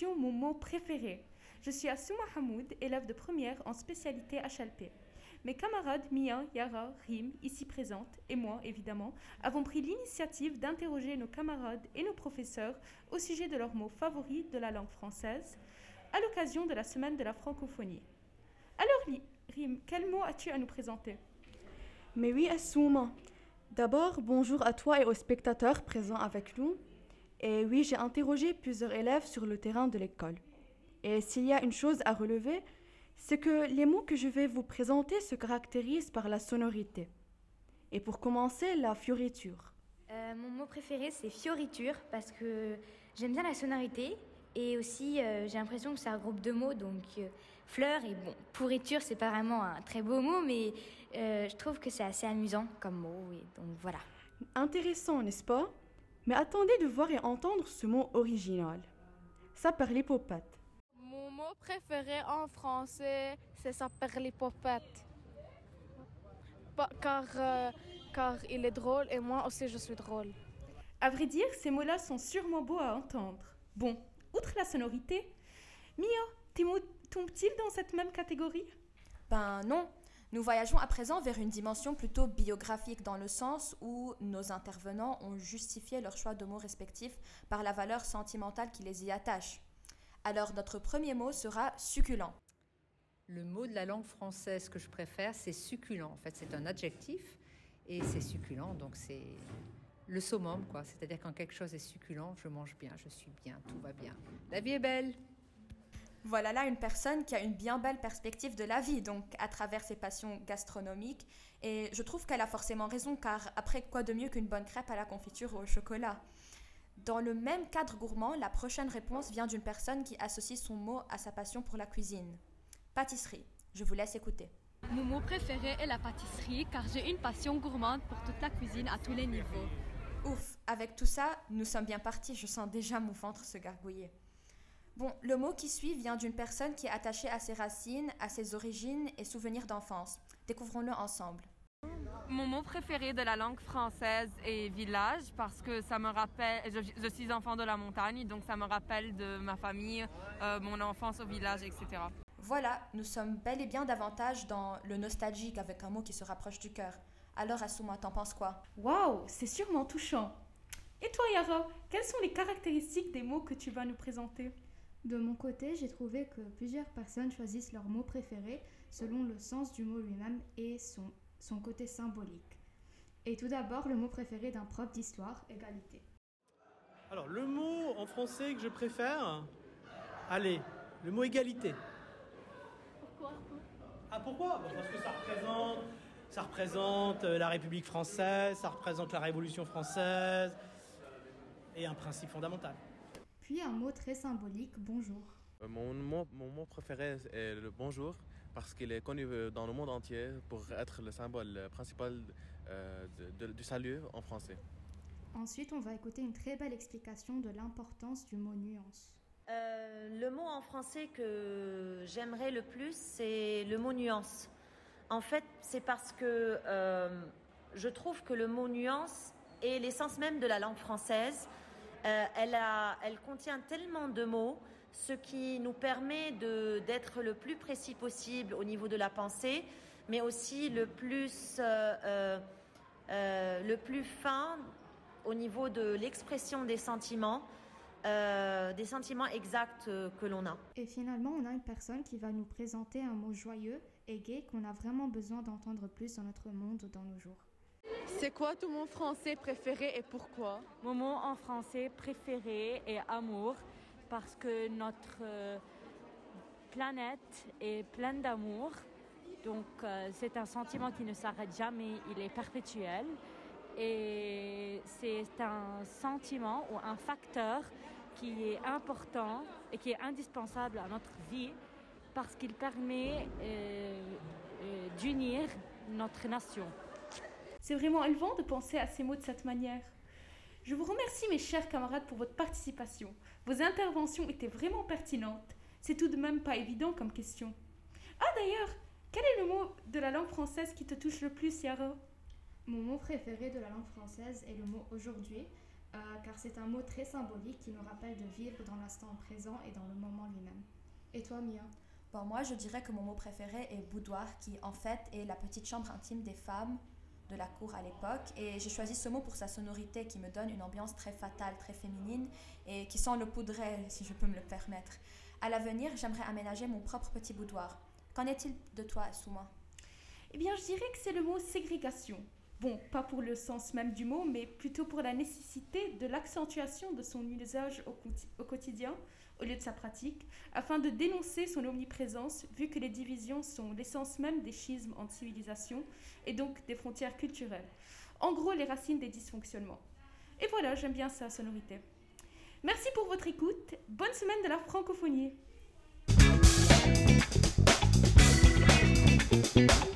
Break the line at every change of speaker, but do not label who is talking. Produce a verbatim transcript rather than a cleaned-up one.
section Mon mot préféré. Je suis Assouma Hamoud, élève de première en spécialité H L P. Mes camarades Mia, Yara, Rim, ici présentes, et moi évidemment, avons pris l'initiative d'interroger nos camarades et nos professeurs au sujet de leurs mots favoris de la langue française à l'occasion de la semaine de la francophonie. Alors Rim, quel mot as-tu à nous présenter?
Mais oui, Assouma. D'abord, bonjour à toi et aux spectateurs présents avec nous. Et oui, j'ai interrogé plusieurs élèves sur le terrain de l'école. Et s'il y a une chose à relever, c'est que les mots que je vais vous présenter se caractérisent par la sonorité. Et pour commencer, la fioriture.
Euh, mon mot préféré, c'est fioriture, parce que j'aime bien la sonorité. Et aussi, euh, j'ai l'impression que c'est un groupe de mots, donc euh, fleur et bon, pourriture, c'est pas vraiment un très beau mot, mais euh, je trouve que c'est assez amusant comme mot, et donc voilà.
Intéressant, n'est-ce pas? Mais attendez de voir et entendre ce mot original. Ça perlipopette.
Mon mot préféré en français, c'est ça perlipopette. Car, euh, car il est drôle et moi aussi je suis drôle.
À vrai dire, ces mots-là sont sûrement beaux à entendre. Bon, outre la sonorité, Mia, tes mots tombent-ils dans cette même catégorie?
Ben non. Nous voyageons à présent vers une dimension plutôt biographique dans le sens où nos intervenants ont justifié leur choix de mots respectifs par la valeur sentimentale qui les y attache. Alors notre premier mot sera succulent.
Le mot de la langue française que je préfère, c'est succulent. En fait, c'est un adjectif et c'est succulent, donc c'est le summum, quoi. C'est-à-dire quand quelque chose est succulent, je mange bien, je suis bien, tout va bien. La vie est belle.
Voilà là une personne qui a une bien belle perspective de la vie, donc à travers ses passions gastronomiques. Et je trouve qu'elle a forcément raison, car après, quoi de mieux qu'une bonne crêpe à la confiture ou au chocolat? Dans le même cadre gourmand, la prochaine réponse vient d'une personne qui associe son mot à sa passion pour la cuisine. Pâtisserie. Je vous laisse écouter.
Mon mot préféré est la pâtisserie, car j'ai une passion gourmande pour toute la cuisine à tous les niveaux.
Ouf, avec tout ça, nous sommes bien partis, je sens déjà mon ventre se gargouiller. Bon, le mot qui suit vient d'une personne qui est attachée à ses racines, à ses origines et souvenirs d'enfance. Découvrons-le ensemble.
Mon mot préféré de la langue française est village parce que ça me rappelle, je, je suis enfant de la montagne, donc ça me rappelle de ma famille, euh, mon enfance au village, et cetera.
Voilà, nous sommes bel et bien davantage dans le nostalgique avec un mot qui se rapproche du cœur. Alors Assouma, t'en penses quoi?
Waouh, c'est sûrement touchant. Et toi Yara, quelles sont les caractéristiques des mots que tu vas nous présenter?
De mon côté, j'ai trouvé que plusieurs personnes choisissent leur mot préféré selon le sens du mot lui-même et son, son côté symbolique. Et tout d'abord, le mot préféré d'un prof d'histoire, égalité.
Alors, le mot en français que je préfère, allez, le mot égalité.
Pourquoi?
Ah, pourquoi? Bon, parce que ça représente, ça représente la République française, ça représente la Révolution française et un principe fondamental.
Puis un mot très symbolique, bonjour.
Mon mot, mon mot préféré est le bonjour parce qu'il est connu dans le monde entier pour être le symbole principal euh, de, de, du salut en français.
Ensuite, on va écouter une très belle explication de l'importance du mot nuance.
Euh, le mot en français que j'aimerais le plus, c'est le mot nuance. En fait, c'est parce que euh, je trouve que le mot nuance est l'essence même de la langue française. Euh, elle, a, elle contient tellement de mots, ce qui nous permet de, d'être le plus précis possible au niveau de la pensée, mais aussi le plus, euh, euh, euh, le plus fin au niveau de l'expression des sentiments, euh, des sentiments exacts euh, que l'on a.
Et finalement, on a une personne qui va nous présenter un mot joyeux et gai qu'on a vraiment besoin d'entendre plus dans notre monde dans nos jours.
C'est quoi ton mot français préféré et pourquoi?
Mon mot en français préféré est amour parce que notre euh, planète est pleine d'amour. Donc euh, c'est un sentiment qui ne s'arrête jamais, il est perpétuel. Et c'est un sentiment ou un facteur qui est important et qui est indispensable à notre vie parce qu'il permet euh, euh, d'unir notre nation.
C'est vraiment élevant de penser à ces mots de cette manière. Je vous remercie mes chers camarades pour votre participation. Vos interventions étaient vraiment pertinentes. C'est tout de même pas évident comme question. Ah d'ailleurs, quel est le mot de la langue française qui te touche le plus, Yara?
Mon mot préféré de la langue française est le mot aujourd'hui. euh, car c'est un mot très symbolique qui nous rappelle de vivre dans l'instant présent et dans le moment lui-même. Et toi, Mia?
Bon, moi, je dirais que mon mot préféré est boudoir, qui en fait est la petite chambre intime des femmes de la cour à l'époque. Et j'ai choisi ce mot pour sa sonorité qui me donne une ambiance très fatale, très féminine et qui sent le poudret, si je peux me le permettre. À l'avenir, j'aimerais aménager mon propre petit boudoir. Qu'en est-il de toi, Souma?
Eh bien, je dirais que c'est le mot ségrégation. Bon, pas pour le sens même du mot, mais plutôt pour la nécessité de l'accentuation de son usage au, au quotidien, au lieu de sa pratique, afin de dénoncer son omniprésence, vu que les divisions sont l'essence même des schismes en civilisation, et donc des frontières culturelles. En gros, les racines des dysfonctionnements. Et voilà, j'aime bien sa sonorité. Merci pour votre écoute. Bonne semaine de la francophonie.